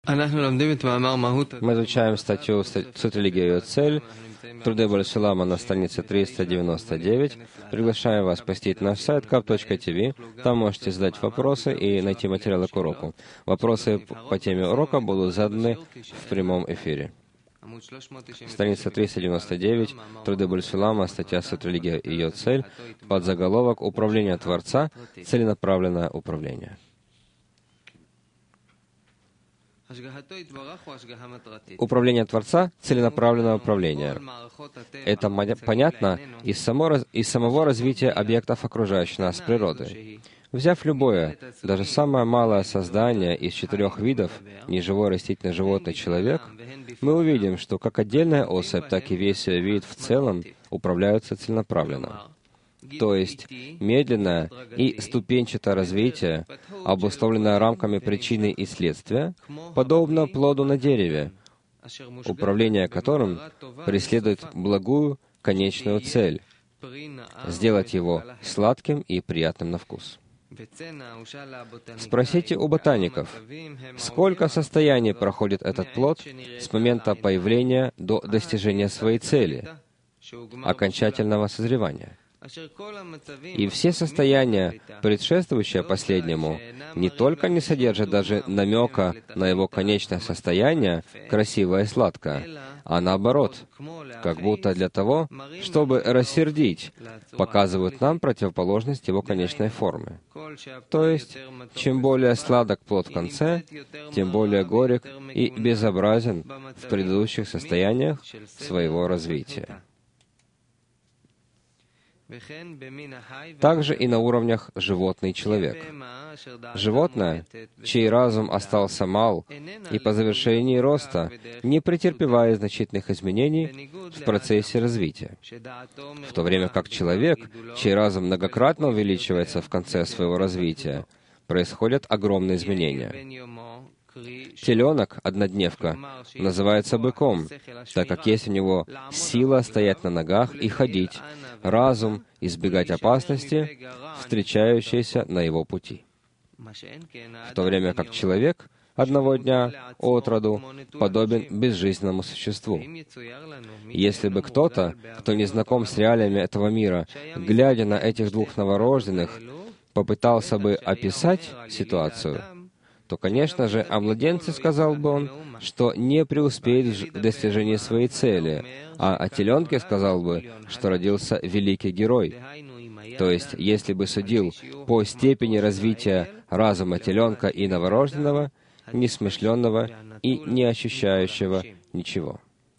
Мы изучаем статью «Суть религии и ее цель», труды Боль-Сулама на странице 399. Приглашаем вас посетить наш сайт kap.tv. Там можете задать вопросы и найти материалы к уроку. Вопросы по теме урока будут заданы в прямом эфире. Страница 399, труды Боль-Сулама, статья «Суть религии и ее цель», подзаголовок «Управление Творца. Целенаправленное управление». Управление Творца — целенаправленное управление. Это понятно из самого развития объектов окружающей нас природы. Взяв любое, даже самое малое создание из 4 видов, неживой, растительный, животный, человек, мы увидим, что как отдельная особь, так и весь ее вид в целом управляются целенаправленно. То есть медленное и ступенчатое развитие, обусловленное рамками причины и следствия, подобно плоду на дереве, управление которым преследует благую конечную цель — сделать его сладким и приятным на вкус. Спросите у ботаников, сколько состояний проходит этот плод с момента появления до достижения своей цели, окончательного созревания. И все состояния, предшествующие последнему, не только не содержат даже намека на его конечное состояние, красивое и сладкое, а наоборот, как будто для того, чтобы рассердить, показывают нам противоположность его конечной формы. То есть, чем более сладок плод в конце, тем более горек и безобразен в предыдущих состояниях своего развития. Также и на уровнях животный и человек. Животное, чей разум остался мал и по завершении роста не претерпевает значительных изменений в процессе развития, в то время как человек, чей разум многократно увеличивается в конце своего развития, происходят огромные изменения. Теленок, однодневка, называется быком, так как есть у него сила стоять на ногах и ходить, разум избегать опасности, встречающейся на его пути. В то время как человек одного дня от роду подобен безжизненному существу. Если бы кто-то, кто не знаком с реалиями этого мира, глядя на этих двух новорожденных, попытался бы описать ситуацию, то, конечно же, о младенце сказал бы он, что не преуспеет в достижении своей цели, а о теленке сказал бы, что родился великий герой. То есть, если бы судил по степени развития разума теленка и новорожденного, несмышленного и не ощущающего ничего.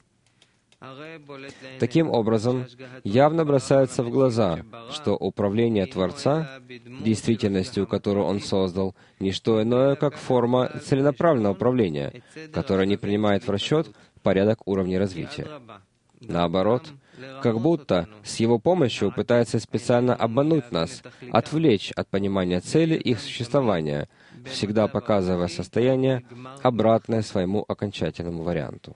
Таким образом, явно бросается в глаза, что управление Творца, действительностью, которую Он создал, не что иное, как форма целенаправленного управления, которая не принимает в расчет порядок уровней развития. Наоборот, как будто с Его помощью пытается специально обмануть нас, отвлечь от понимания цели их существования, всегда показывая состояние, обратное своему окончательному варианту.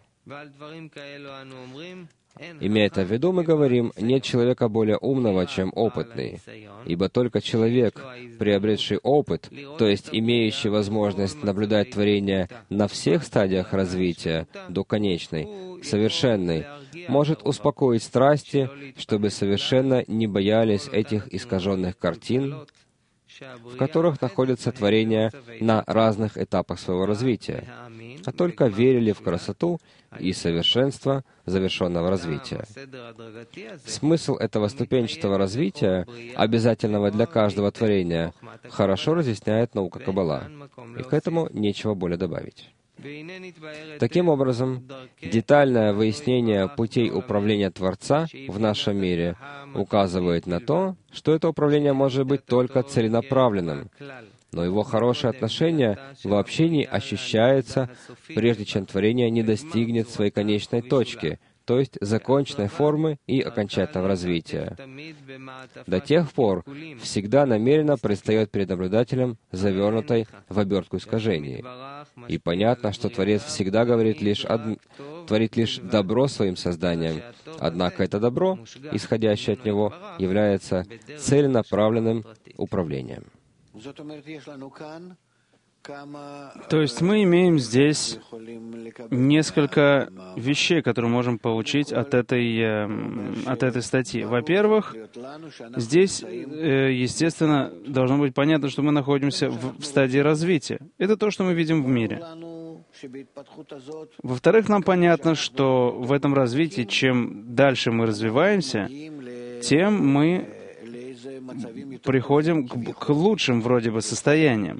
Имея это в виду, мы говорим, нет человека более умного, чем опытный, ибо только человек, приобретший опыт, то есть имеющий возможность наблюдать творение на всех стадиях развития до конечной, совершенной, может успокоить страсти, чтобы совершенно не боялись этих искаженных картин, в которых находятся творения на разных этапах своего развития, а только верили в красоту и совершенство завершенного развития. Смысл этого ступенчатого развития, обязательного для каждого творения, хорошо разъясняет наука Каббала, и к этому нечего более добавить. Таким образом, детальное выяснение путей управления Творца в нашем мире указывает на то, что это управление может быть только целенаправленным, но его хорошее отношение вообще не ощущается, прежде чем творение не достигнет своей конечной точки, то есть законченной формы и окончательного развития. До тех пор всегда намеренно предстает перед наблюдателем завернутой в обертку искажений. И понятно, что Творец всегда творит лишь добро своим созданием, однако это добро, исходящее от него, является целенаправленным управлением. То есть мы имеем здесь несколько вещей, которые можем получить от этой статьи. Во-первых, здесь, естественно, должно быть понятно, что мы находимся в стадии развития. Это то, что мы видим в мире. Во-вторых, нам понятно, что в этом развитии, чем дальше мы развиваемся, тем мы приходим к лучшим вроде бы состояниям.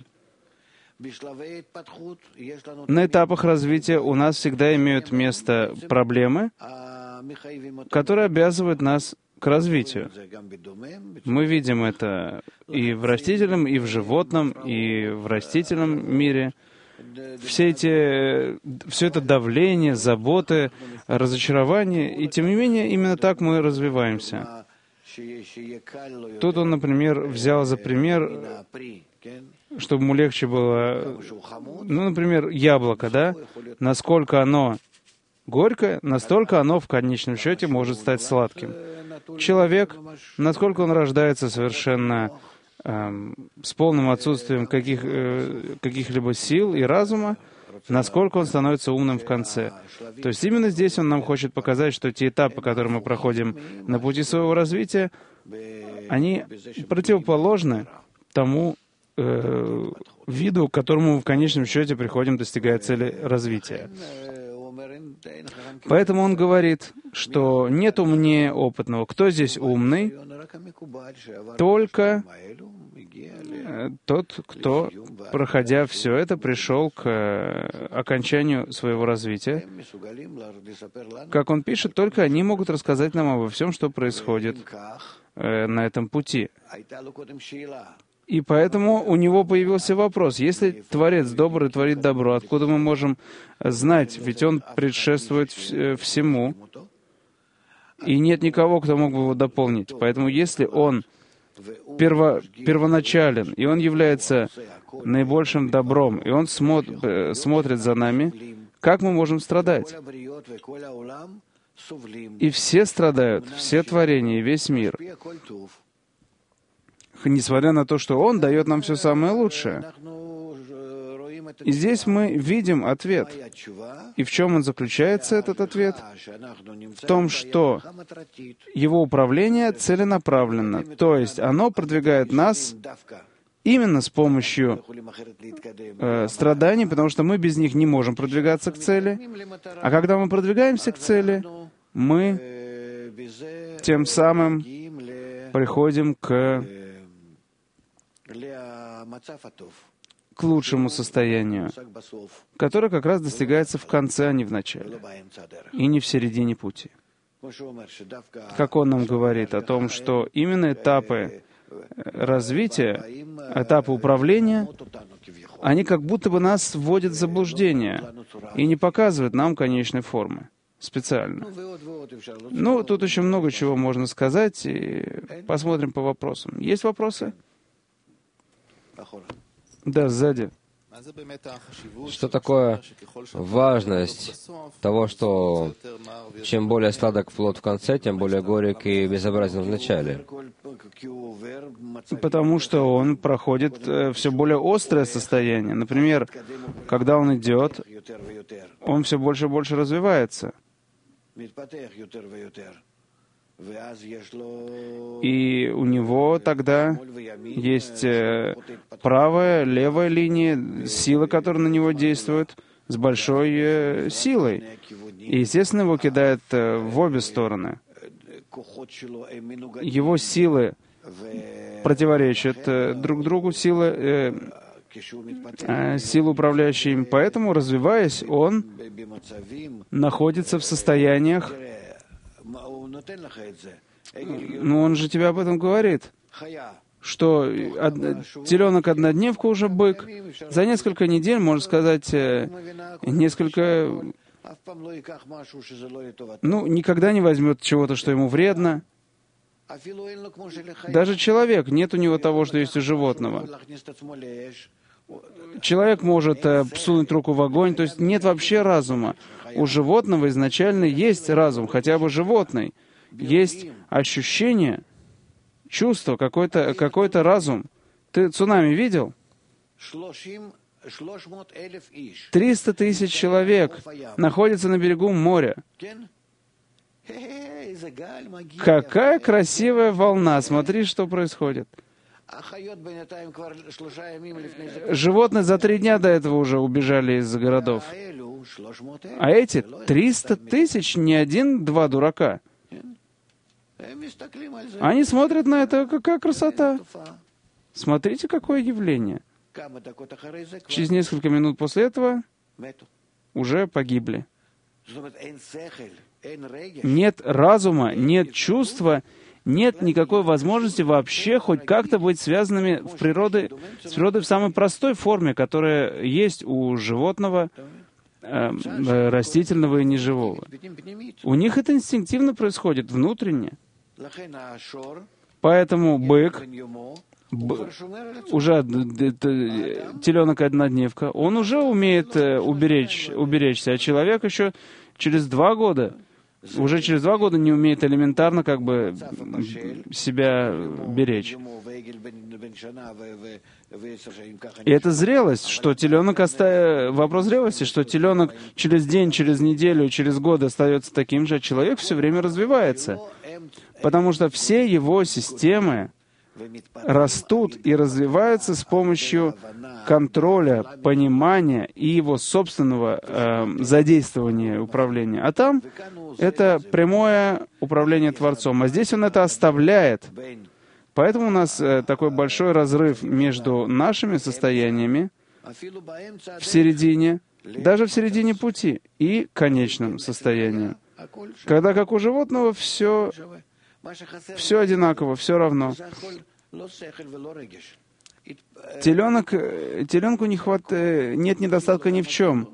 На этапах развития у нас всегда имеют место проблемы, которые обязывают нас к развитию. Мы видим это и в растительном, и в животном, и в растительном мире. Все это давление, заботы, разочарование, и тем не менее именно так мы развиваемся. Тут он, например, взял за пример, чтобы ему легче было, например, яблоко, да? Насколько оно горькое, настолько оно в конечном счете может стать сладким. Человек, насколько он рождается совершенно с полным отсутствием каких-либо сил и разума, насколько он становится умным в конце. То есть именно здесь он нам хочет показать, что те этапы, которые мы проходим на пути своего развития, они противоположны тому виду, к которому мы в конечном счете приходим, достигая цели развития. Поэтому он говорит, что нет умнее опытного. Кто здесь умный? Только тот, кто, проходя все это, пришел к окончанию своего развития. Как он пишет, только они могут рассказать нам обо всем, что происходит на этом пути. И поэтому у него появился вопрос. Если Творец добрый творит добро, откуда мы можем знать? Ведь Он предшествует всему, и нет никого, кто мог бы его дополнить. Поэтому если Он первоначален, и Он является наибольшим добром, и Он смотрит за нами, как мы можем страдать? И все страдают, все творения, весь мир, несмотря на то, что Он дает нам все самое лучшее. И здесь мы видим ответ. И в чем он заключается, этот ответ? В том, что его управление целенаправленно. То есть оно продвигает нас именно с помощью страданий, потому что мы без них не можем продвигаться к цели. А когда мы продвигаемся к цели, мы тем самым приходим к лучшему состоянию, которое как раз достигается в конце, а не в начале, и не в середине пути. Как он нам говорит о том, что именно этапы развития, этапы управления, они как будто бы нас вводят в заблуждение и не показывают нам конечной формы специально. Ну, тут еще много чего можно сказать, и посмотрим по вопросам. Есть вопросы? Да, сзади. Что такое важность того, что чем более сладок плод в конце, тем более горек и безобразен в начале? Потому что он проходит все более острое состояние. Например, когда он идет, он все больше и больше развивается. И у него тогда есть правая, левая линия, силы, которые на него действуют, с большой силой. И, естественно, его кидает в обе стороны. Его силы противоречат друг другу, силы, управляющие им. Поэтому, развиваясь, он находится в состояниях. Ну, он же тебе об этом говорит, что теленок-однодневка уже бык. За несколько недель, можно сказать, никогда не возьмет чего-то, что ему вредно. Даже человек, нет у него того, что есть у животного. Человек может сунуть руку в огонь, то есть нет вообще разума. У животного изначально есть разум, хотя бы животный. Есть ощущение, чувство, какой-то разум. Ты цунами видел? 300 тысяч человек находятся на берегу моря. Какая красивая волна! Смотри, что происходит. Животные за 3 дня до этого уже убежали из городов. А эти 300 тысяч не 1-2 дурака. Они смотрят на это, какая красота. Смотрите, какое явление. Через несколько минут после этого уже погибли. Нет разума, нет чувства, нет никакой возможности вообще хоть как-то быть связанными с природой в самой простой форме, которая есть у животного, растительного и неживого. У них это инстинктивно происходит, внутренне. Поэтому бык, уже теленок-однодневка, он уже умеет уберечься, а человек еще через 2 года не умеет элементарно себя беречь. И это зрелость, что теленок вопрос зрелости, что теленок через день, через неделю, через год остается таким же, а человек все время развивается. Потому что все его системы растут и развиваются с помощью контроля, понимания и его собственного задействования управления. А там это прямое управление Творцом. А здесь он это оставляет. Поэтому у нас такой большой разрыв между нашими состояниями в середине, даже в середине пути, и конечным состоянием. Когда, как у животного, все одинаково, все равно. Теленку нет недостатка ни в чем.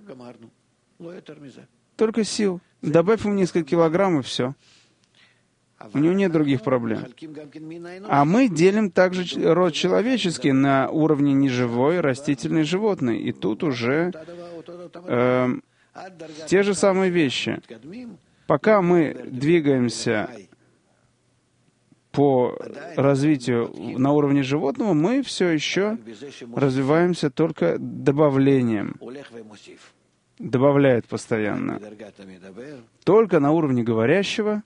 Только сил. Добавь ему несколько килограмм, и все. У него нет других проблем. А мы делим также род человеческий на уровне неживой, растительный, животный. И тут уже те же самые вещи. Пока мы двигаемся по развитию на уровне животного, мы все еще развиваемся только добавлением. Добавляет постоянно. Только на уровне говорящего,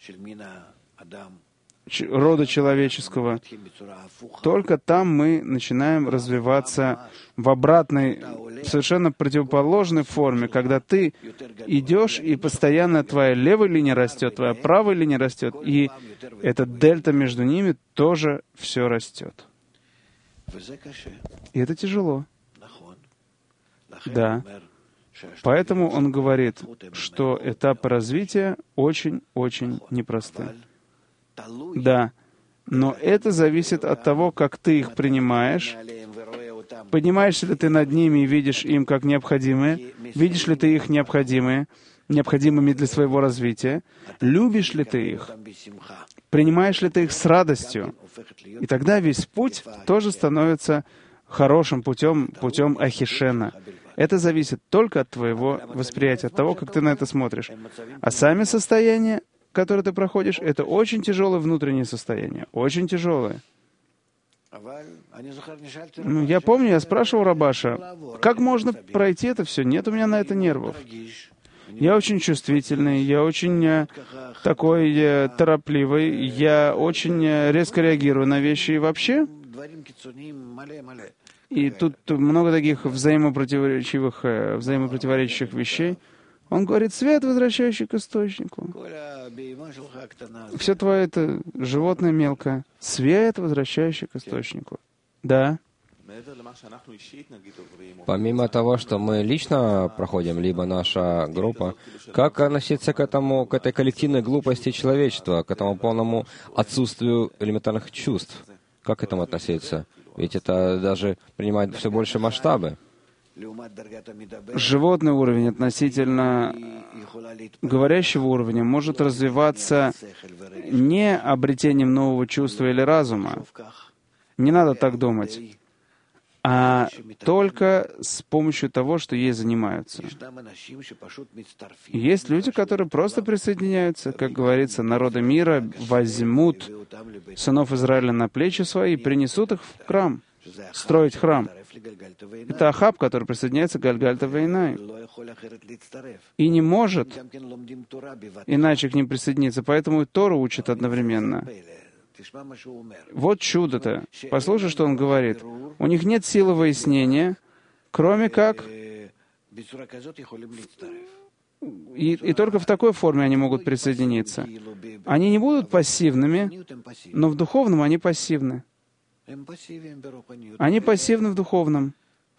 рода человеческого, только там мы начинаем развиваться в обратной, совершенно противоположной форме, когда ты идешь, и постоянно твоя левая линия растет, твоя правая линия растет, и эта дельта между ними тоже все растет. И это тяжело. Да. Поэтому он говорит, что этапы развития очень-очень непросты. Да, но это зависит от того, как ты их принимаешь. Поднимаешься ли ты над ними и видишь им как необходимые? Видишь ли ты их необходимыми для своего развития? Любишь ли ты их? Принимаешь ли ты их с радостью? И тогда весь путь тоже становится хорошим путем Ахишена. Это зависит только от твоего восприятия, от того, как ты на это смотришь. А сами состояния, которые ты проходишь, это очень тяжелое внутреннее состояние. Очень тяжелое. Я помню, я спрашивал Рабаша, как можно пройти это все? Нет у меня на это нервов. Я очень чувствительный, я очень такой торопливый, я очень резко реагирую на вещи и вообще. И тут много таких взаимопротиворечащих вещей. Он говорит, свет, возвращающий к источнику. Все твое это животное мелкое. Свет, возвращающий к источнику. Да. Помимо того, что мы лично проходим, либо наша группа, как относиться к этой коллективной глупости человечества, к этому полному отсутствию элементарных чувств? Как к этому относиться? Ведь это даже принимает все больше масштабы. Животный уровень относительно говорящего уровня может развиваться не обретением нового чувства или разума. Не надо так думать. А только с помощью того, что ей занимаются. Есть люди, которые просто присоединяются. Как говорится, народы мира возьмут сынов Израиля на плечи свои и принесут их в храм, строить храм. Это Ахаб, который присоединяется к Гальгальта Вейнай. И не может иначе к ним присоединиться. Поэтому и Тору учат одновременно. Вот чудо-то. Послушай, что он говорит. У них нет силы выяснения, кроме как... И только в такой форме они могут присоединиться. Они не будут пассивными, но в духовном они пассивны. Они пассивны в духовном.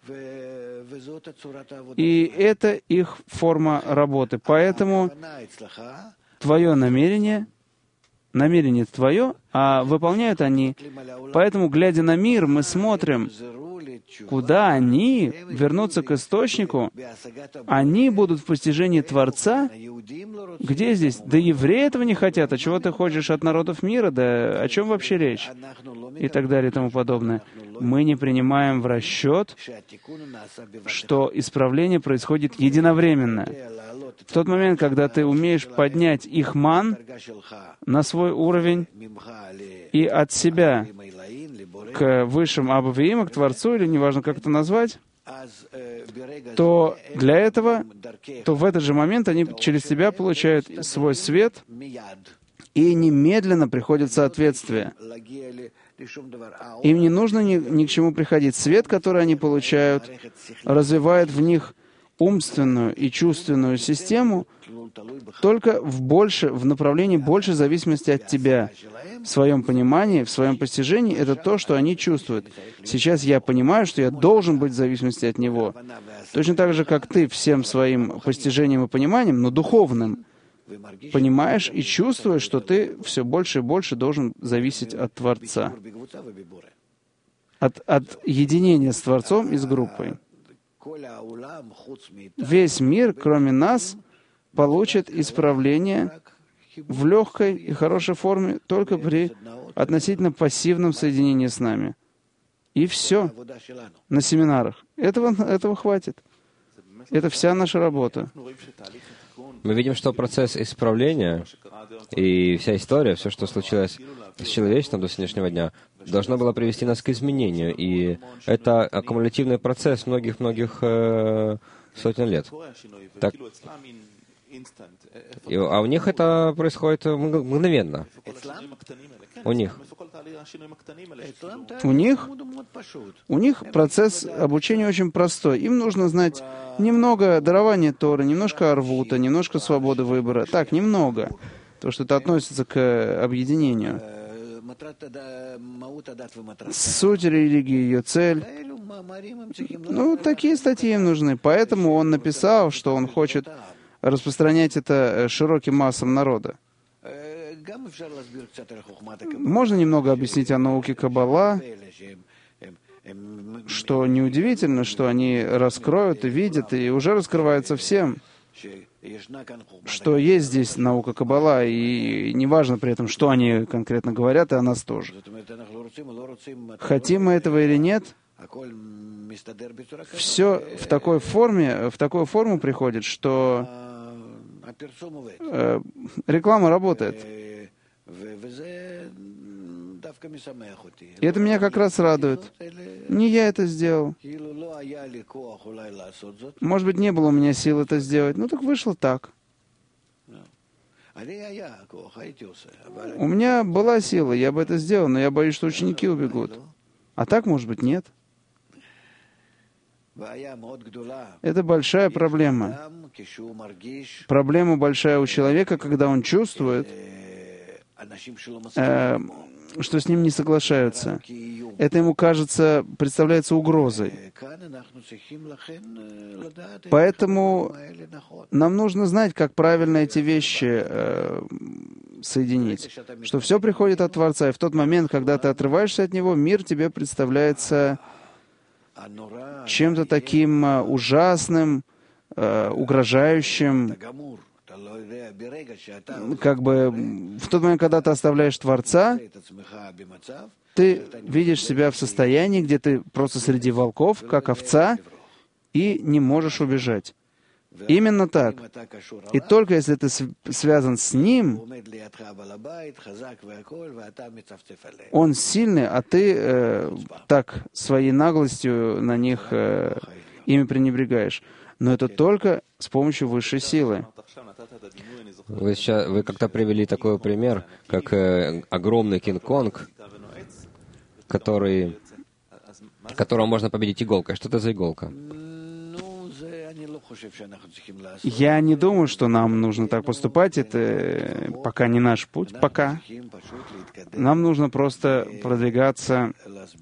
И это их форма работы. Поэтому твое намерение твое, а выполняют они. Поэтому, глядя на мир, мы смотрим, куда они вернутся к источнику. Они будут в постижении Творца. Где здесь? Да евреи этого не хотят. А чего ты хочешь от народов мира? Да о чем вообще речь? И так далее и тому подобное. Мы не принимаем в расчет, что исправление происходит единовременно. В тот момент, когда ты умеешь поднять их ман на свой уровень и от себя к высшим Абавиим, к Творцу, или неважно, как это назвать, то для этого, то в этот же момент они через тебя получают свой свет, и немедленно приходит соответствие. Им не нужно ни к чему приходить. Свет, который они получают, развивает в них умственную и чувственную систему только в направлении большей зависимости от тебя. В своем понимании, в своем постижении, это то, что они чувствуют. Сейчас я понимаю, что я должен быть в зависимости от него. Точно так же, как ты всем своим постижением и пониманием, но духовным, понимаешь и чувствуешь, что ты все больше и больше должен зависеть от Творца. От единения с Творцом и с группой. Весь мир, кроме нас, получит исправление в легкой и хорошей форме только при относительно пассивном соединении с нами. И все. На семинарах. Этого хватит. Это вся наша работа. Мы видим, что процесс исправления и вся история, все, что случилось с человечеством до сегодняшнего дня, должно было привести нас к изменению. И это аккумулятивный процесс многих-многих сотен лет. Так, а у них это происходит мгновенно. У них процесс обучения очень простой. Им нужно знать немного дарования Торы, немножко арвута, немножко свободы выбора. Так, немного. То, что это относится к объединению. Суть религии, ее цель. Такие статьи им нужны. Поэтому он написал, что он хочет распространять это широким массам народа. Можно немного объяснить о науке Каббала, что неудивительно, что они раскроют и видят, и уже раскрывается всем, что есть здесь наука Каббала, и неважно при этом, что они конкретно говорят, и о нас тоже. Хотим мы этого или нет, все в такой форму приходит, что реклама работает. И это меня как раз радует. Не я это сделал. Может быть, не было у меня сил это сделать. Так вышло так. У меня была сила, я бы это сделал, но я боюсь, что ученики убегут. А так, может быть, нет. Это большая проблема. Проблема большая у человека, когда он чувствует, что с ним не соглашаются. Это ему кажется, представляется угрозой. Поэтому нам нужно знать, как правильно эти вещи соединить. Что все приходит от Творца, и в тот момент, когда ты отрываешься от Него, мир тебе представляется чем-то таким ужасным, угрожающим. Как бы в тот момент, когда ты оставляешь Творца, ты видишь себя в состоянии, где ты просто среди волков, как овца, и не можешь убежать. Именно так. И только если ты связан с Ним, Он сильный, а ты так своей наглостью на них ими пренебрегаешь. Но это только с помощью высшей силы. Вы как-то привели такой пример, как огромный Кинг-Конг, которого можно победить иголкой. Что это за иголка? Я не думаю, что нам нужно так поступать. Это пока не наш путь. Пока. Нам нужно просто продвигаться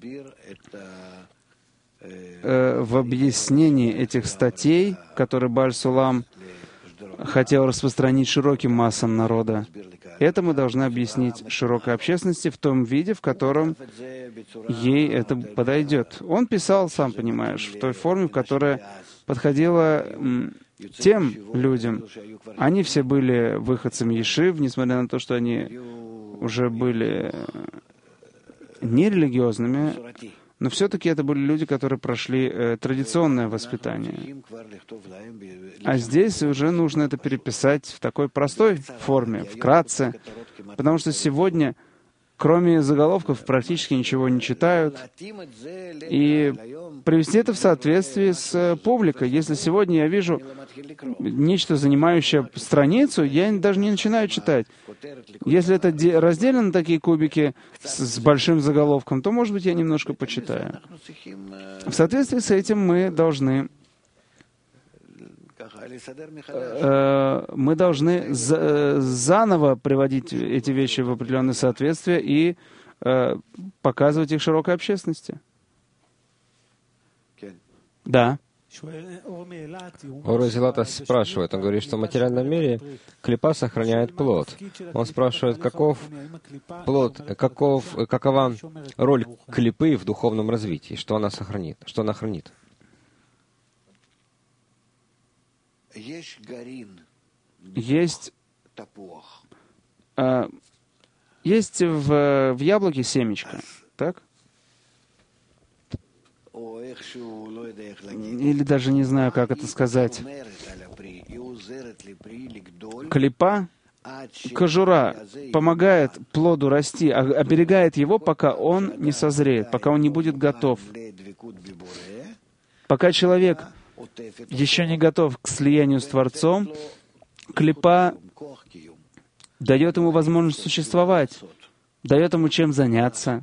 в объяснении этих статей, которые Бааль Сулам хотел распространить широким массам народа. Это мы должны объяснить широкой общественности в том виде, в котором ей это подойдет. Он писал, сам понимаешь, в той форме, в которой подходила тем людям. Они все были выходцами ешив, несмотря на то, что они уже были нерелигиозными, но все-таки это были люди, которые прошли традиционное воспитание. А здесь уже нужно это переписать в такой простой форме, вкратце, потому что сегодня, кроме заголовков, практически ничего не читают. И привести это в соответствии с публикой. Если сегодня я вижу нечто, занимающее страницу, я даже не начинаю читать. Если это разделено на такие кубики с большим заголовком, то, может быть, я немножко почитаю. В соответствии с этим мы должны заново приводить эти вещи в определенное соответствие и показывать их широкой общественности. Да. Ор из Илата спрашивает, он говорит, что в материальном мире клипа сохраняет плод. Он спрашивает, какова роль клипы в духовном развитии, что она сохранит, что она хранит. Есть в яблоке семечко, так? Или даже не знаю, как это сказать. Клипа, кожура, помогает плоду расти, оберегает его, пока он не созреет, пока он не будет готов. Пока человек еще не готов к слиянию с Творцом, клипа дает ему возможность существовать, дает ему чем заняться,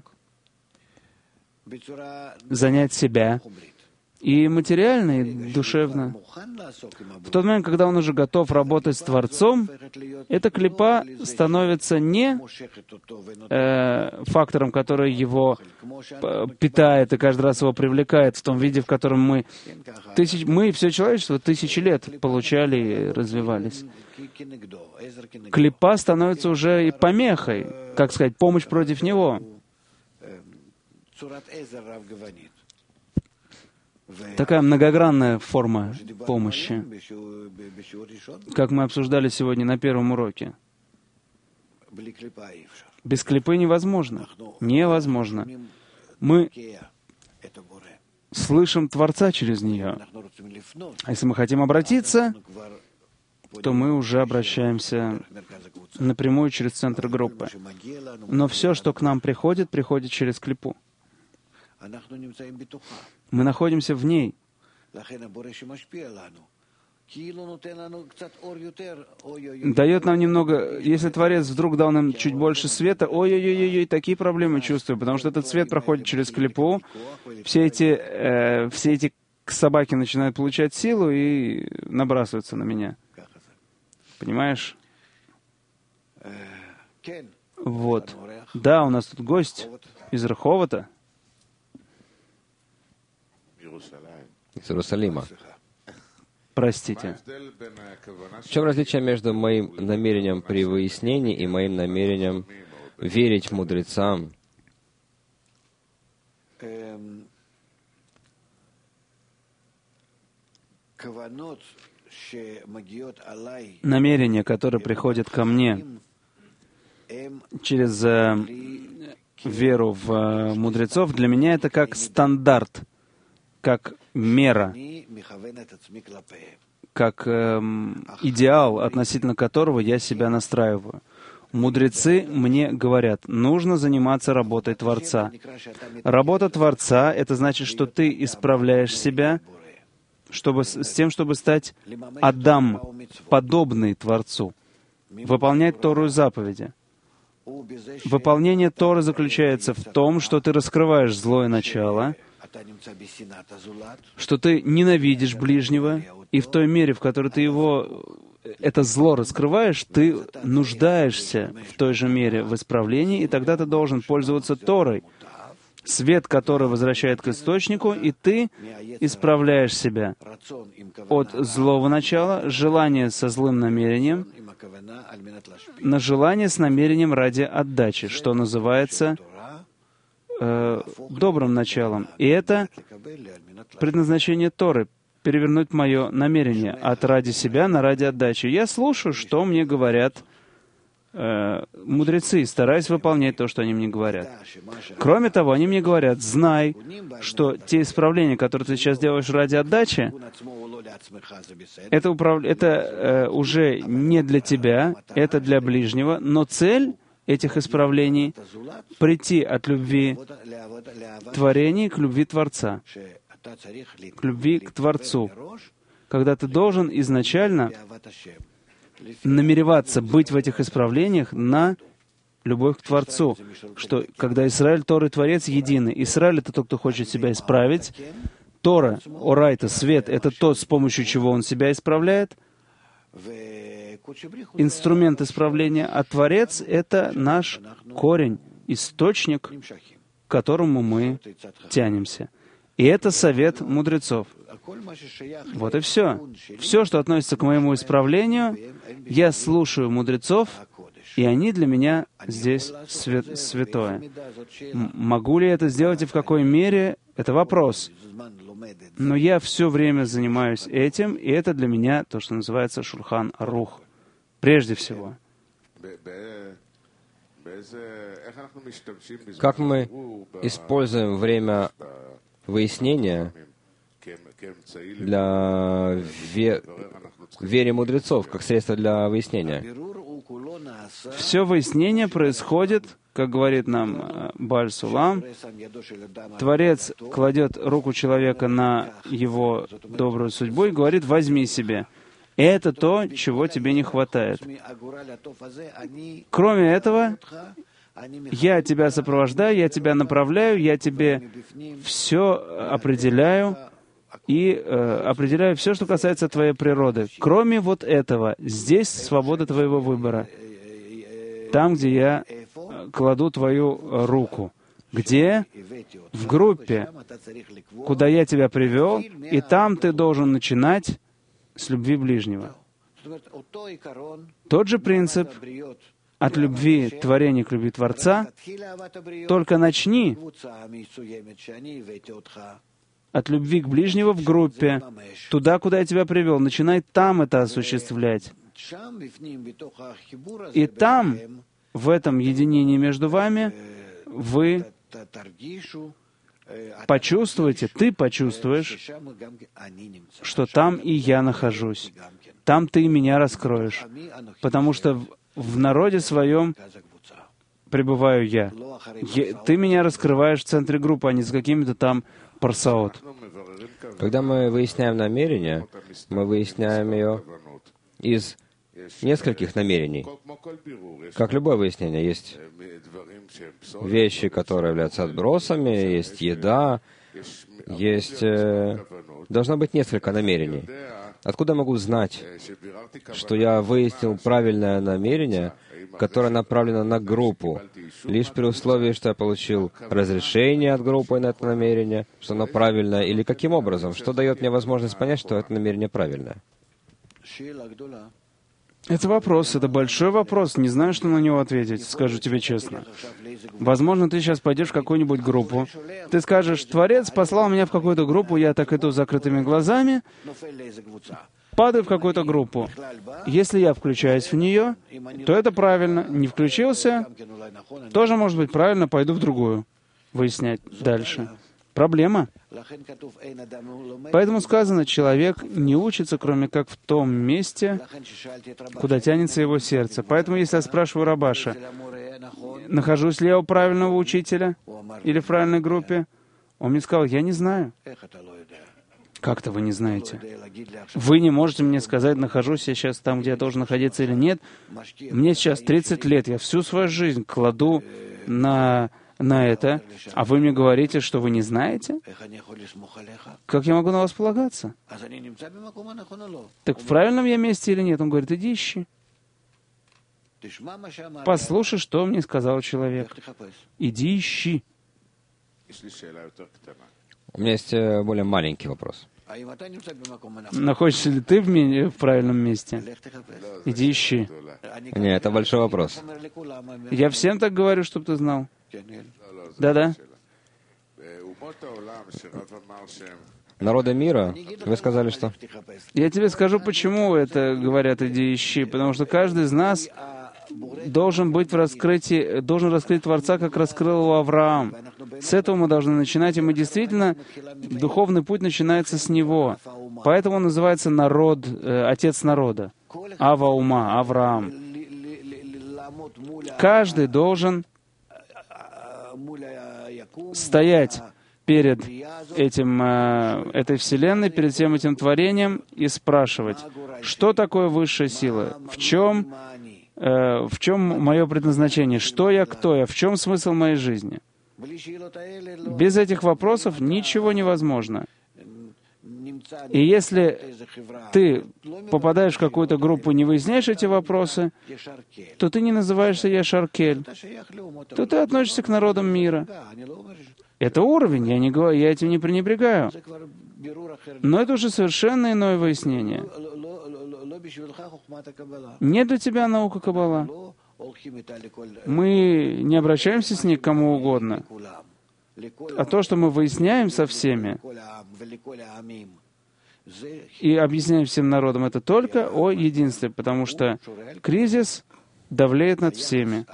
занять себя, и материально, и душевно. В тот момент, когда он уже готов работать с Творцом, эта клипа становится не фактором, который его питает и каждый раз его привлекает в том виде, в котором мы и все человечество тысячи лет получали и развивались. Клипа становится уже и помехой, как сказать, помощь против него. Такая многогранная форма помощи, как мы обсуждали сегодня на первом уроке. Без клипы невозможно. Невозможно. Мы слышим Творца через нее. А если мы хотим обратиться, то мы уже обращаемся напрямую через центр группы. Но все, что к нам приходит, приходит через клипу. Мы находимся в ней. Дает нам немного... Если Творец вдруг дал нам чуть больше света, ой-ой-ой, такие проблемы чувствую, потому что этот свет проходит через клипу, все эти собаки начинают получать силу и набрасываются на меня. Понимаешь? Вот. Да, у нас тут гость из Раховата. Из Иерусалима. Простите. В чем различие между моим намерением при выяснении и моим намерением верить мудрецам? Намерения, которые приходят ко мне через веру в мудрецов, для меня это как стандарт, как мера, как идеал, относительно которого я себя настраиваю. Мудрецы мне говорят, нужно заниматься работой Творца. Работа Творца — это значит, что ты исправляешь себя с тем, чтобы стать Адам, подобный Творцу, выполнять Тору и заповеди. Выполнение Торы заключается в том, что ты раскрываешь злое начало, что ты ненавидишь ближнего, и в той мере, в которой ты это зло раскрываешь, ты нуждаешься в той же мере в исправлении, и тогда ты должен пользоваться Торой, свет, который возвращает к источнику, и ты исправляешь себя от злого начала, желания со злым намерением, на желание с намерением ради отдачи, что называется добрым началом. И это предназначение Торы — перевернуть мое намерение от ради себя на ради отдачи. Я слушаю, что мне говорят мудрецы, и стараюсь выполнять то, что они мне говорят. Кроме того, они мне говорят, знай, что те исправления, которые ты сейчас делаешь ради отдачи, это уже не для тебя, это для ближнего, но цель этих исправлений — прийти от любви творений к любви Творца, к любви к Творцу, когда ты должен изначально намереваться быть в этих исправлениях на любовь к Творцу, что когда Исраиль, Тора и Творец едины. Израиль — это тот, кто хочет себя исправить. Тора, Орайта, свет — это тот, с помощью чего он себя исправляет. Инструмент исправления, а Творец — это наш корень, источник, к которому мы тянемся. И это совет мудрецов. Вот и все. Все, что относится к моему исправлению, я слушаю мудрецов, и они для меня здесь святое. Могу ли я это сделать и в какой мере? Это вопрос. Но я все время занимаюсь этим, и это для меня то, что называется Шульхан Арух. Прежде всего. Как мы используем время выяснения для вере мудрецов, как средство для выяснения? Все выяснение происходит, как говорит нам Бааль Сулам, Творец кладет руку человека на его добрую судьбу и говорит: «Возьми себе». Это то, чего тебе не хватает. Кроме этого, я тебя сопровождаю, я тебя направляю, я тебе все определяю и определяю все, что касается твоей природы. Кроме вот этого, здесь свобода твоего выбора. Там, где я кладу твою руку. Где? В группе, куда я тебя привел, и там ты должен начинать с любви ближнего. Тот же принцип от любви творения к любви Творца, только начни от любви к ближнему в группе, туда, куда я тебя привел. Начинай там это осуществлять. И там, в этом единении между вами, вы почувствуете, ты почувствуешь, что там и я нахожусь. Там ты и меня раскроешь. Потому что в народе своем пребываю я. Ты меня раскрываешь в центре группы, а не с какими-то там парсаот. Когда мы выясняем намерение, мы выясняем ее из нескольких намерений. Как любое выяснение, есть вещи, которые являются отбросами, есть еда, есть... Должно быть несколько намерений. Откуда я могу знать, что я выяснил правильное намерение, которое направлено на группу, лишь при условии, что я получил разрешение от группы на это намерение, что оно правильное, или каким образом? Что дает мне возможность понять, что это намерение правильное? Это вопрос, это большой вопрос. Не знаю, что на него ответить, скажу тебе честно. Возможно, ты сейчас пойдешь в какую-нибудь группу. Ты скажешь: Творец послал меня в какую-то группу, я так иду с закрытыми глазами, падаю в какую-то группу. Если я включаюсь в нее, то это правильно. Не включился, тоже может быть правильно, пойду в другую. Выяснять дальше. проблема. Поэтому сказано, человек не учится, кроме как в том месте, куда тянется его сердце. Поэтому, если я спрашиваю Рабаша, нахожусь ли я у правильного учителя или в правильной группе, он мне сказал, я не знаю. Как-то вы не знаете. Вы не можете мне сказать, нахожусь я сейчас там, где я должен находиться или нет. Мне сейчас 30 лет, я всю свою жизнь кладу на это, а вы мне говорите, что вы не знаете? Как я могу на вас полагаться? Так в правильном я месте или нет? Он говорит, иди ищи. Послушай, что мне сказал человек. Иди ищи. У меня есть более маленький вопрос. Находишься ли ты в правильном месте? Иди ищи. Нет, это большой вопрос. Я всем так говорю, чтобы ты знал. Да-да. Народы мира, вы сказали, что? Я тебе скажу, почему это говорят «иди ищи». Потому что каждый из нас должен быть в раскрытии, должен раскрыть Творца, как раскрыл его Авраам. С этого мы должны начинать, и мы действительно, духовный путь начинается с него. Поэтому он называется народ, отец народа. Ава ума, Авраам. Каждый должен стоять перед этой вселенной, перед всем этим творением и спрашивать, что такое высшая сила, в чем мое предназначение, что я, кто я, в чем смысл моей жизни. Без этих вопросов ничего невозможно. И если ты попадаешь в какую-то группу и не выясняешь эти вопросы, то ты не называешься Яшар-Кель, то ты относишься к народам мира. Это уровень, я этим не пренебрегаю. Но это уже совершенно иное выяснение. Не для тебя наука Каббала. Мы не обращаемся с ней к кому угодно. А то, что мы выясняем со всеми и объясняем всем народам, это только о единстве, потому что кризис давлеет над всеми.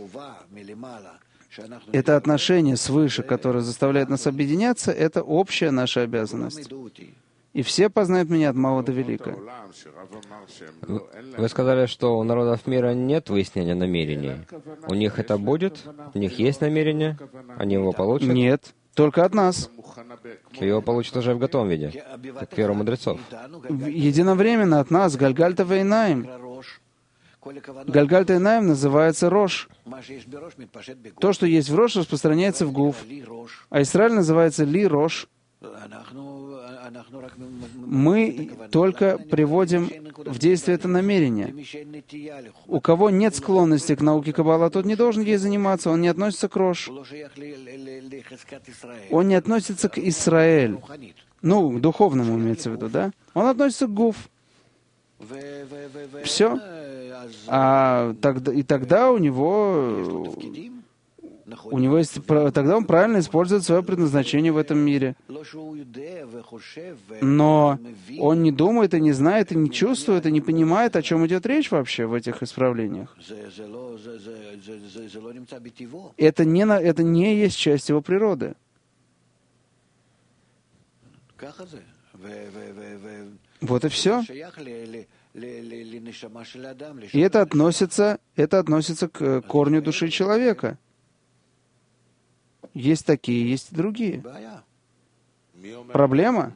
Это отношение свыше, которое заставляет нас объединяться, это общая наша обязанность. И все познают меня от мала до велика. Вы сказали, что у народов мира нет выяснения намерений. У них это будет? У них есть намерение? Они его получат? Нет, только от нас. Его получат уже в готовом виде, как веру мудрецов. Единовременно от нас, Гальгальта Вейнаим. Гальгальта Вейнаим называется Рош. То, что есть в Рош, распространяется в Гуф. А Исраиль называется Ли Рош. Мы только приводим в действие это намерение. У кого нет склонности к науке Каббала, тот не должен ей заниматься, он не относится к Рош. Он не относится к Исраэль. Ну, к духовному имеется в виду, да? Он относится к Гуф. Все. И тогда у него есть, тогда он правильно использует свое предназначение в этом мире. Но он не думает, и не знает, и не чувствует, и не понимает, о чем идет речь вообще в этих исправлениях. Это не есть часть его природы. Вот и все. И это относится к корню души человека. Есть такие, есть и другие. Проблема?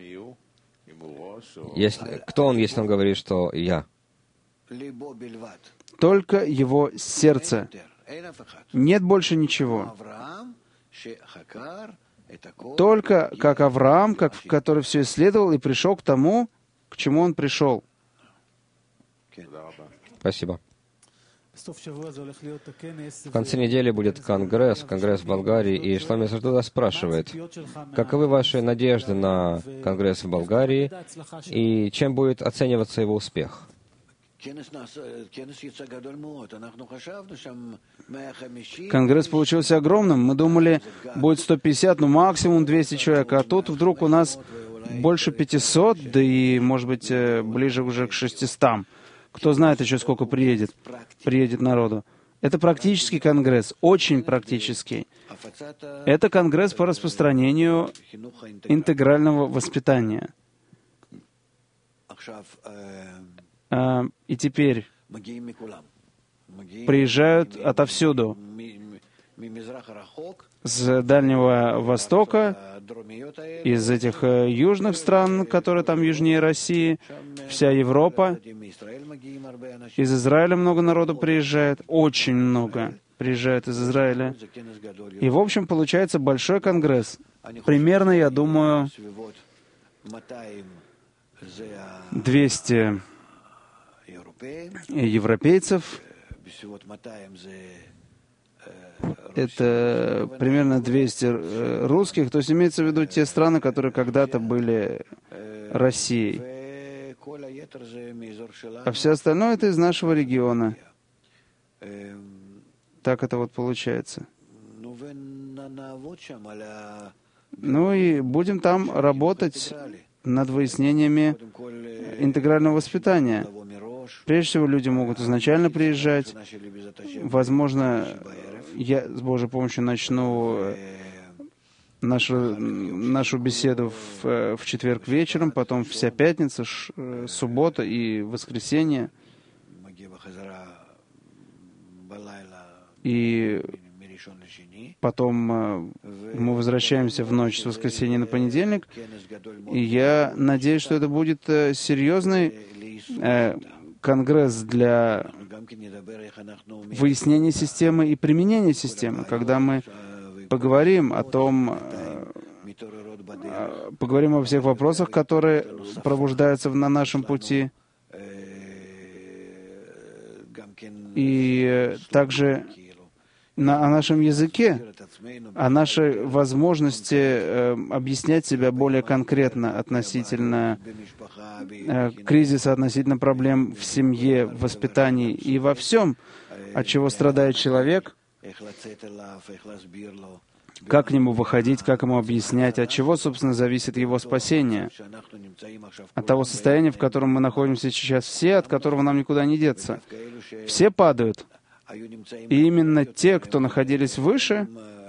Кто он, если он говорит, что «я»? Только его сердце. Нет больше ничего. Только как Авраам, который все исследовал и пришел к тому, к чему он пришел. Спасибо. В конце недели будет конгресс в Болгарии, и Шломи Зардуда спрашивает, каковы ваши надежды на конгресс в Болгарии, и чем будет оцениваться его успех? Конгресс получился огромным. Мы думали, будет 150, ну максимум 200 человек, а тут вдруг у нас больше 500, да и, может быть, ближе уже к 600. Кто знает еще, сколько приедет народу. Это практический конгресс, очень практический. Это конгресс по распространению интегрального воспитания. И теперь приезжают отовсюду. С Дальнего Востока, из этих южных стран, которые там южнее России, вся Европа. Из Израиля много народу приезжает, очень много приезжает из Израиля. И, в общем, получается большой конгресс. Примерно, я думаю, 200 европейцев. Это примерно 200 русских, то есть имеется в виду те страны, которые когда-то были Россией. А все остальное это из нашего региона. Так это вот получается. Ну и будем там работать над выяснениями интегрального воспитания. Прежде всего, люди могут изначально приезжать. Возможно, я с Божьей помощью начну нашу беседу в четверг вечером, потом вся пятница, суббота и воскресенье. И потом мы возвращаемся в ночь с воскресенья на понедельник. И я надеюсь, что это будет серьезный конгресс для выяснения системы и применения системы, когда мы поговорим о том, поговорим о всех вопросах, которые пробуждаются на нашем пути, и также о нашем языке, о нашей возможности объяснять себя более конкретно относительно кризиса, относительно проблем в семье, в воспитании и во всем, от чего страдает человек, как к нему выходить, как ему объяснять, от чего, собственно, зависит его спасение, от того состояния, в котором мы находимся сейчас все, от которого нам никуда не деться. Все падают. И именно те, кто находились выше,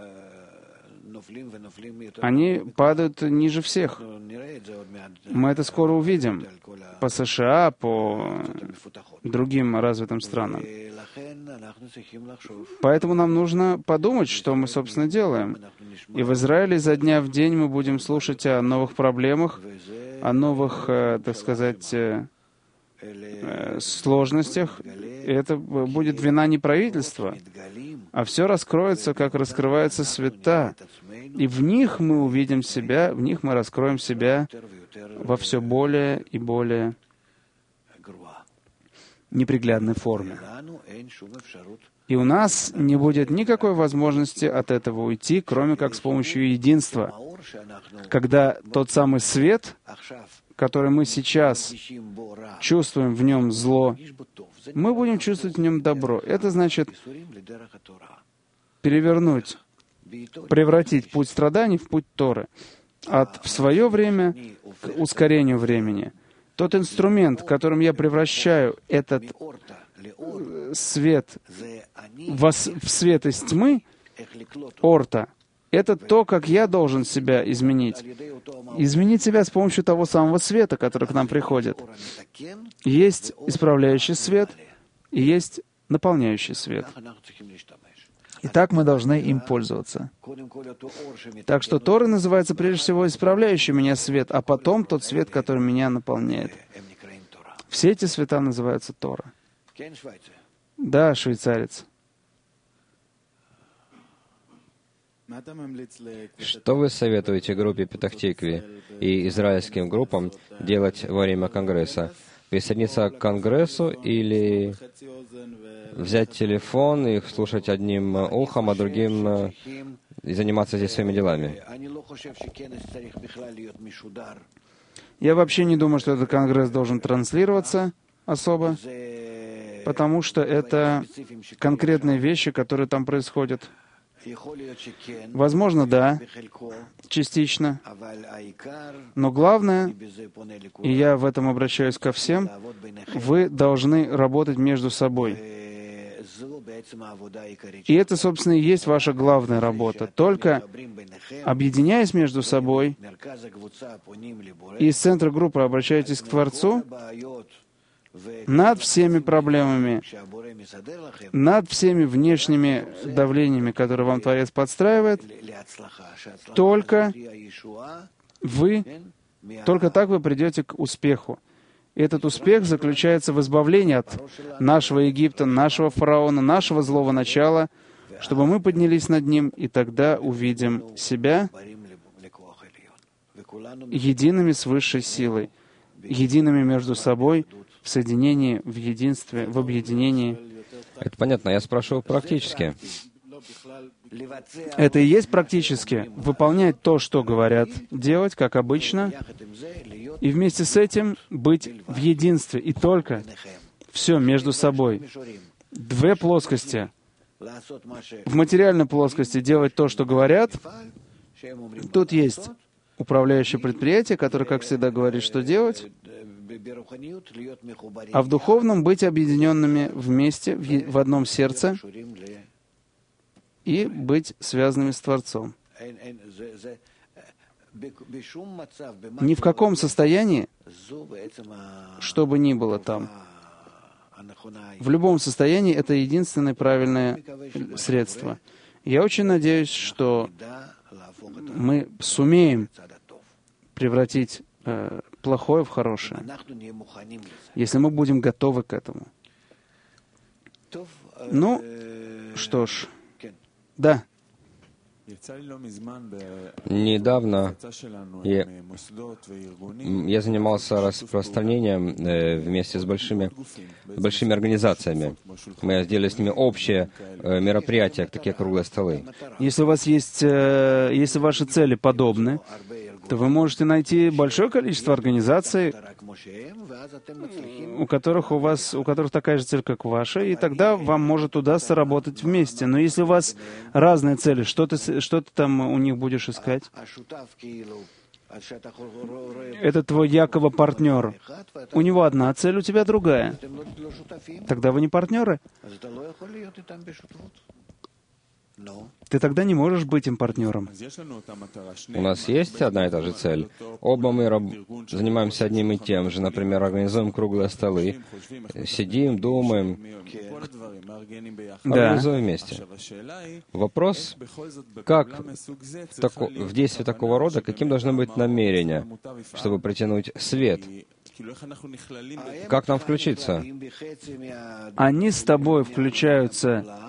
они падают ниже всех. Мы это скоро увидим по США, по другим развитым странам. Поэтому нам нужно подумать, что мы, собственно, делаем. И в Израиле изо дня в день мы будем слушать о новых проблемах, о новых, так сказать, сложностях. И это будет вина не правительства, а все раскроется, как раскрываются света. И в них мы увидим себя, в них мы раскроем себя во все более и более неприглядной форме. И у нас не будет никакой возможности от этого уйти, кроме как с помощью единства. Когда тот самый свет, который мы сейчас чувствуем в нем зло, мы будем чувствовать в нем добро. Это значит перевернуть, превратить путь страданий в путь Торы. В свое время к ускорению времени. Тот инструмент, которым я превращаю этот свет в свет из тьмы, орта, это то, как я должен себя изменить. Изменить себя с помощью того самого света, который к нам приходит. Есть исправляющий свет и есть наполняющий свет. И так мы должны им пользоваться. Так что Тора называется прежде всего исправляющий меня свет, а потом тот свет, который меня наполняет. Все эти света называются Тора. Да, швейцарец. Что вы советуете группе Петах-Тикви и израильским группам делать во время Конгресса? Присоединиться к Конгрессу или взять телефон и слушать одним ухом, а другим и заниматься здесь своими делами? Я вообще не думаю, что этот Конгресс должен транслироваться особо, потому что это конкретные вещи, которые там происходят. Возможно, да, частично. Но главное, и я в этом обращаюсь ко всем, вы должны работать между собой. И это, собственно, и есть ваша главная работа. Только объединяясь между собой, и из центра группы обращаетесь к Творцу, над всеми проблемами, над всеми внешними давлениями, которые вам Творец подстраивает, только так вы придете к успеху. И этот успех заключается в избавлении от нашего Египта, нашего фараона, нашего злого начала, чтобы мы поднялись над ним, и тогда увидим себя едиными с высшей силой, едиными между собой, в соединении, в единстве, в объединении. Это понятно. Я спрашиваю практически. Это и есть практически выполнять то, что говорят, делать, как обычно, и вместе с этим быть в единстве, и только все между собой. Две плоскости. В материальной плоскости делать то, что говорят. Тут есть управляющее предприятие, которое, как всегда, говорит, что делать. А в духовном быть объединенными вместе, в одном сердце, и быть связанными с Творцом. Ни в каком состоянии, что бы ни было там, в любом состоянии это единственное правильное средство. Я очень надеюсь, что мы сумеем превратить плохое в хорошее, если мы будем готовы к этому. Ну, что ж, да. Недавно я занимался распространением вместе с большими организациями. Мы сделали с ними общее мероприятие, такие круглые столы. Если ваши цели подобны, то вы можете найти большое количество организаций, у которых такая же цель, как ваша, и тогда вам может удастся работать вместе. Но если у вас разные цели, что ты там у них будешь искать? Это твой Якова партнер. У него одна цель, у тебя другая. Тогда вы не партнеры. Ты тогда не можешь быть им партнером. У нас есть одна и та же цель. Оба мы занимаемся одним и тем же. Например, организуем круглые столы, сидим, думаем, организуем вместе. Вопрос, как в действии такого рода, каким должно быть намерение, чтобы притянуть свет? Как нам включиться? Они с тобой включаются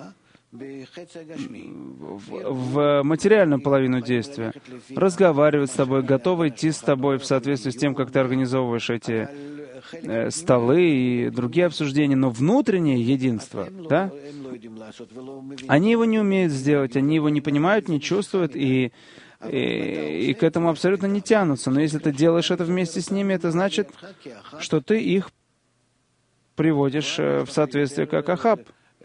в материальную половину действия, разговаривают с тобой, готовы идти с тобой в соответствии с тем, как ты организовываешь эти столы и другие обсуждения, но внутреннее единство, да? Они его не умеют сделать, они его не понимают, не чувствуют и к этому абсолютно не тянутся. Но если ты делаешь это вместе с ними, это значит, что ты их приводишь в соответствие как Ахаб.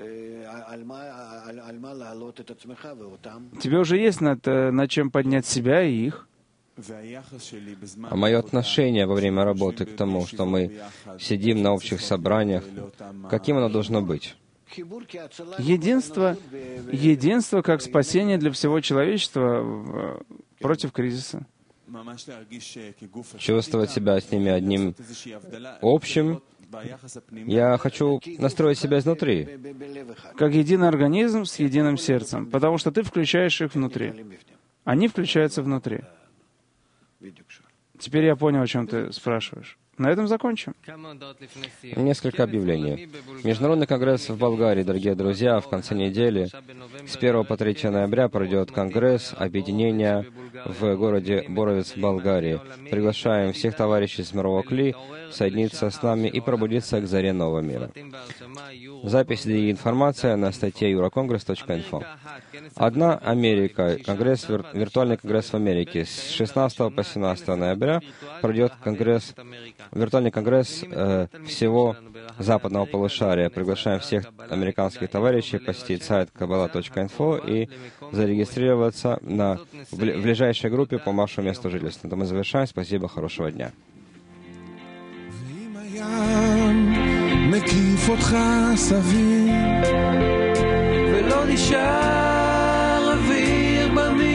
Тебе уже есть над чем поднять себя и их. А мое отношение во время работы к тому, что мы сидим на общих собраниях, каким оно должно быть? Единство как спасение для всего человечества против кризиса. Чувствовать себя с ними одним общим. Я хочу настроить себя изнутри. Как единый организм с единым сердцем, потому что ты включаешь их внутри. Они включаются внутри. Теперь я понял, о чем ты спрашиваешь. На этом закончим. Несколько объявлений. Международный конгресс в Болгарии, дорогие друзья, в конце недели, с 1 по 3 ноября пройдет конгресс объединения в городе Боровец, Болгарии. Приглашаем всех товарищей с мирового Кли соединиться с нами и пробудиться к заре нового мира. Запись и информация на статье eurocongress.info. Одна Америка, виртуальный конгресс в Америке. С 16 по 17 ноября пройдет виртуальный конгресс всего западного полушария. Приглашаем всех американских товарищей посетить сайт kabbalah.info и зарегистрироваться в ближайшей группе по вашему месту жительства. На этом мы завершаем. Спасибо, хорошего дня. אותך סביב, ולא נשאר אוויר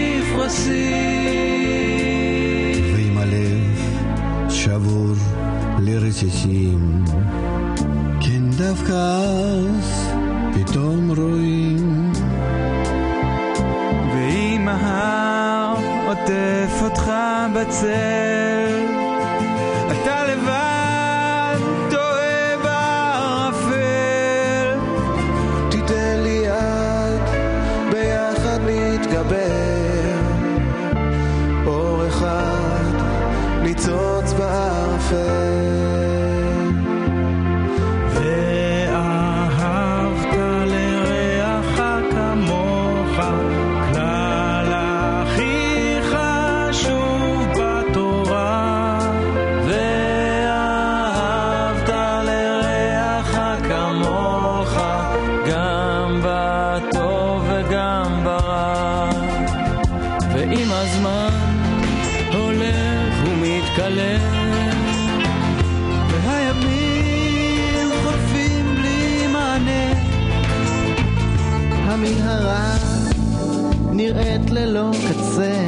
במפרשים, ועם הלב שבור לרסיסים, כן דווקא אז פתאום רואים, ואם ההר עוטף אותך בצל, אתה לבד טועה בערפל, תיתן לי יד ביחד נתגבר, אור אחד ניצוץ בערפל. המנהרה נראית ללא קצה,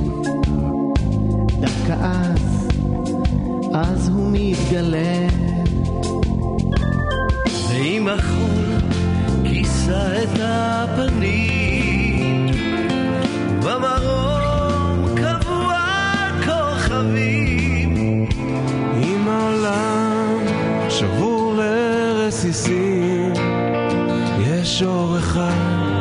דווקא אז הוא מתגלה, ועם החול כיסה את הפנים, במרום קבוע כוכבים, אם העולם שבור לרסיסים, יש אור אחד